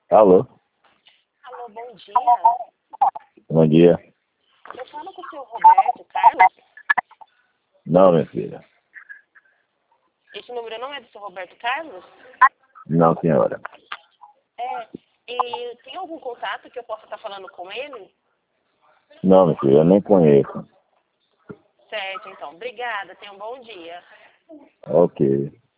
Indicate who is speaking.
Speaker 1: Alô?
Speaker 2: Alô, bom dia.
Speaker 1: Bom dia.
Speaker 2: Eu falo com o seu Roberto Carlos.
Speaker 1: Não, minha filha.
Speaker 2: Esse número não é do seu Roberto Carlos?
Speaker 1: Não, senhora.
Speaker 2: E tem algum contato que eu possa estar falando com ele?
Speaker 1: Não, minha filha, eu nem conheço.
Speaker 2: Certo, então. Obrigada. Tenha um bom dia.
Speaker 1: Ok.